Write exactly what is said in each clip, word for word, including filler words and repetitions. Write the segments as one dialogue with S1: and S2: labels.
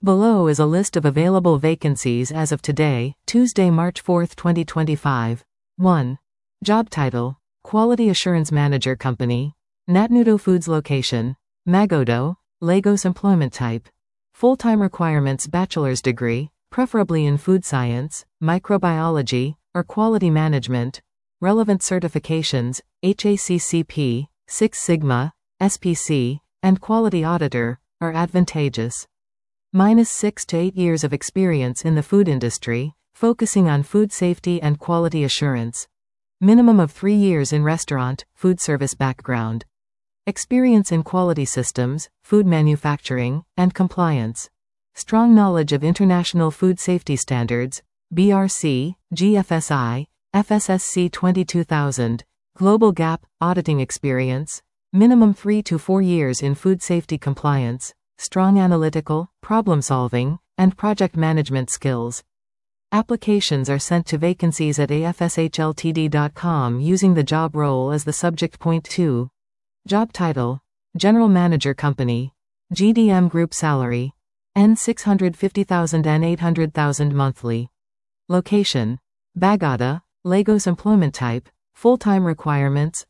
S1: Below is a list of available vacancies as of today, Tuesday, March fourth, twenty twenty-five. one. Job title: Quality Assurance Manager Company. Natnudo Foods Location: Magodo, Lagos. Employment type: full-time requirements: bachelor's degree, preferably in food science, microbiology, or quality management. Relevant certifications: H A C C P, Six Sigma, S P C, and Quality Auditor, are advantageous. Minus six to eight years of experience in the food industry, focusing on food safety and quality assurance. Minimum of three years in restaurant, food service background. Experience in quality systems, food manufacturing, and compliance. Strong knowledge of international food safety standards, B R C, G F S I, F S S C twenty-two thousand, Global Gap, auditing experience. Minimum three to four years in food safety compliance. Strong analytical, problem-solving, and project management skills. Applications are sent to vacancies at A F S H L T D dot com using the job role as the subject. Point two. Job title: General Manager Company. G D M Group. Salary: N six hundred fifty thousand and eight hundred thousand monthly. Location: Bagoda, Lagos. Employment type: full-time requirements,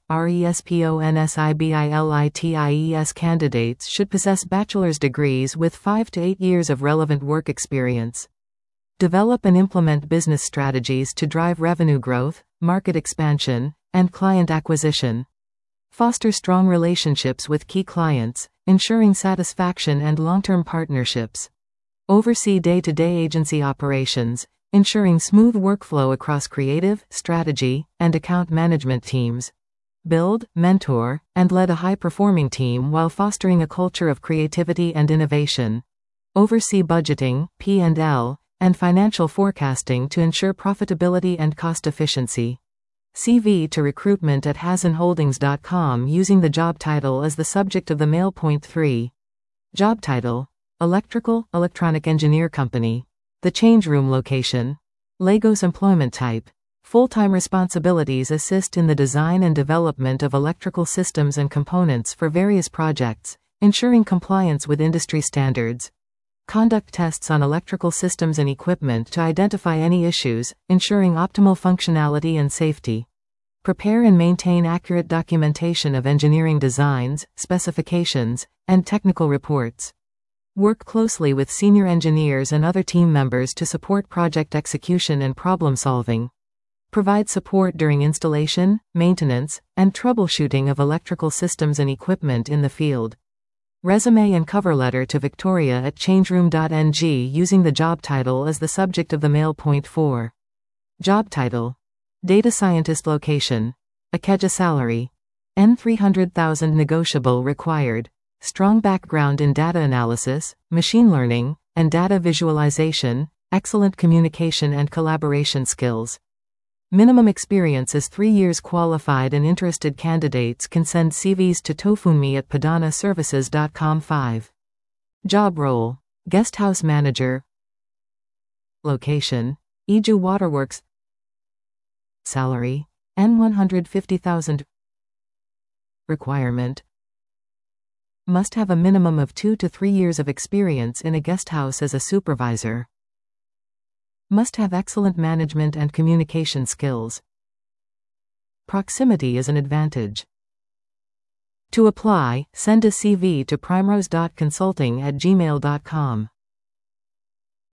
S1: RESPONSIBILITIES. Candidates should possess bachelor's degrees with five to eight years of relevant work experience. Develop and implement business strategies to drive revenue growth, market expansion, and client acquisition. Foster strong relationships with key clients, ensuring satisfaction and long-term partnerships. Oversee day-to-day agency operations, ensuring smooth workflow across creative, strategy, and account management teams. Build, mentor, and lead a high-performing team while fostering a culture of creativity and innovation. Oversee budgeting, P and L, and financial forecasting to ensure profitability and cost efficiency. C V to recruitment at hazen holdings dot com using the job title as the subject of the mail. Point three. Job title: Electrical, Electronic Engineer Company. The Change Room. Location: Lagos. Employment type: full-time responsibilities: assist in the design and development of electrical systems and components for various projects, ensuring compliance with industry standards. Conduct tests on electrical systems and equipment to identify any issues, ensuring optimal functionality and safety. Prepare and maintain accurate documentation of engineering designs, specifications, and technical reports. Work closely with senior engineers and other team members to support project execution and problem solving. Provide support during installation, maintenance, and troubleshooting of electrical systems and equipment in the field. Resume and cover letter to Victoria at changeroom dot N G using the job title as the subject of the mail. Point four. Job title: Data Scientist. Location: Ikeja. Salary: N three hundred thousand negotiable. Required: strong background in data analysis, machine learning, and data visualization, excellent communication and collaboration skills. Minimum experience is three years. Qualified and interested candidates can send C Vs to tofunmi at padana services dot com. five. Job role: Guesthouse Manager. Location: Iju Waterworks. Salary: N one hundred fifty thousand. Requirement: must have a minimum of two to three years of experience in a guesthouse as a supervisor. Must have excellent management and communication skills. Proximity is an advantage. To apply, send a C V to primrose dot consulting at gmail dot com.